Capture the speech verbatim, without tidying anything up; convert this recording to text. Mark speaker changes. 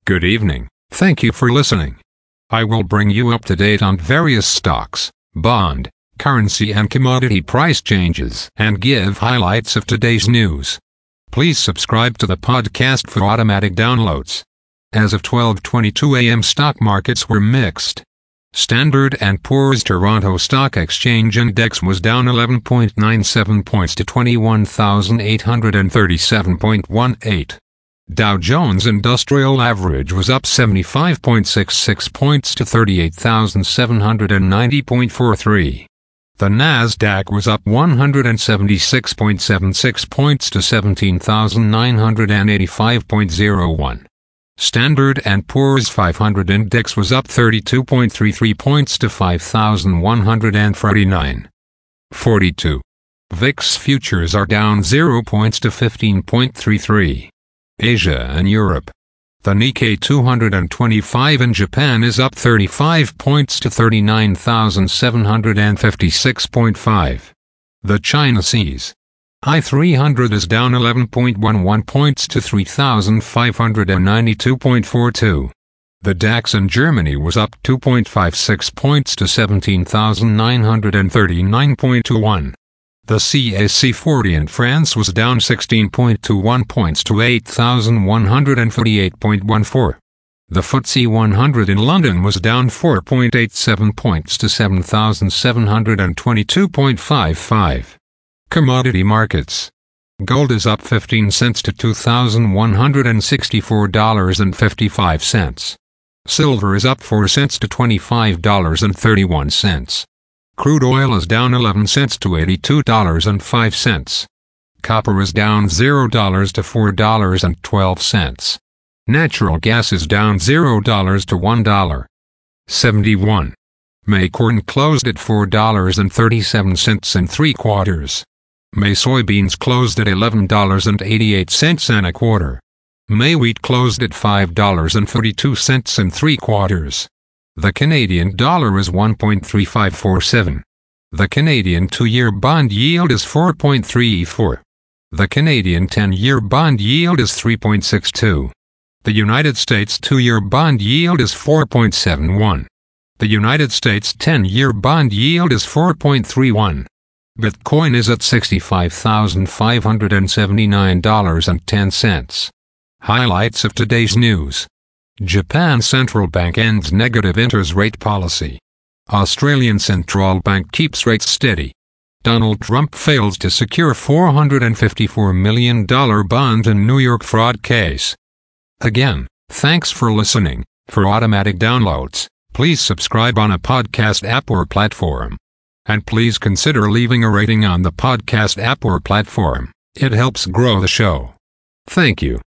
Speaker 1: Good evening. Thank you for listening. I will bring you up to date on various stocks, bond, currency and commodity price changes and give highlights of today's news. Please subscribe to the podcast for automatic downloads. As of twelve twenty-two a m stock markets were mixed. Standard and Poor's Toronto Stock Exchange Index was down eleven point nine seven points to twenty-one thousand eight hundred thirty-seven point one eight. Dow Jones Industrial Average was up seventy-five point six six points to thirty-eight thousand seven hundred ninety point four three. The Nasdaq was up one hundred seventy-six point seven six points to seventeen thousand nine hundred eighty-five point zero one. Standard and Poor's five hundred Index was up thirty-two point three three points to five thousand one hundred thirty-nine point four two. V I X futures are down zero points to fifteen point three three. Asia and Europe. The Nikkei two twenty-five in Japan is up thirty-five points to thirty-nine thousand seven hundred fifty-six point five. The China C S I three hundred is down eleven point one one points to three thousand five hundred ninety-two point four two. The DAX in Germany was up two point five six points to seventeen thousand nine hundred thirty-nine point two one. The C A C forty in France was down sixteen point two one points to eight thousand one hundred forty-eight point one four. The F T S E one hundred in London was down four point eight seven points to seven thousand seven hundred twenty-two point five five. Commodity markets. Gold is up fifteen cents to two thousand one hundred sixty-four dollars and fifty-five cents. Silver is up four cents to twenty-five dollars and thirty-one cents. Crude oil is down eleven cents to eighty-two dollars and five cents. Copper is down zero dollars to four dollars and twelve cents. Natural gas is down zero dollars to one dollar and seventy-one cents. May corn closed at four dollars and thirty-seven cents and three quarters. May soybeans closed at eleven dollars and eighty-eight cents and a quarter. May wheat closed at five dollars and forty-two cents and three quarters. The Canadian dollar is one point three five four seven. The Canadian two-year bond yield is four point three four. The Canadian ten-year bond yield is three point six two. The United States two-year bond yield is four point seven one. The United States ten-year bond yield is four point three one. Bitcoin is at sixty-five thousand five hundred seventy-nine dollars and ten cents. Highlights of today's news. Japan Central Bank ends negative interest rate policy. Australian Central Bank keeps rates steady. Donald Trump fails to secure four hundred fifty-four million dollars bond in New York fraud case. Again, thanks for listening. For automatic downloads, please subscribe on a podcast app or platform. And please consider leaving a rating on the podcast app or platform. It helps grow the show. Thank you.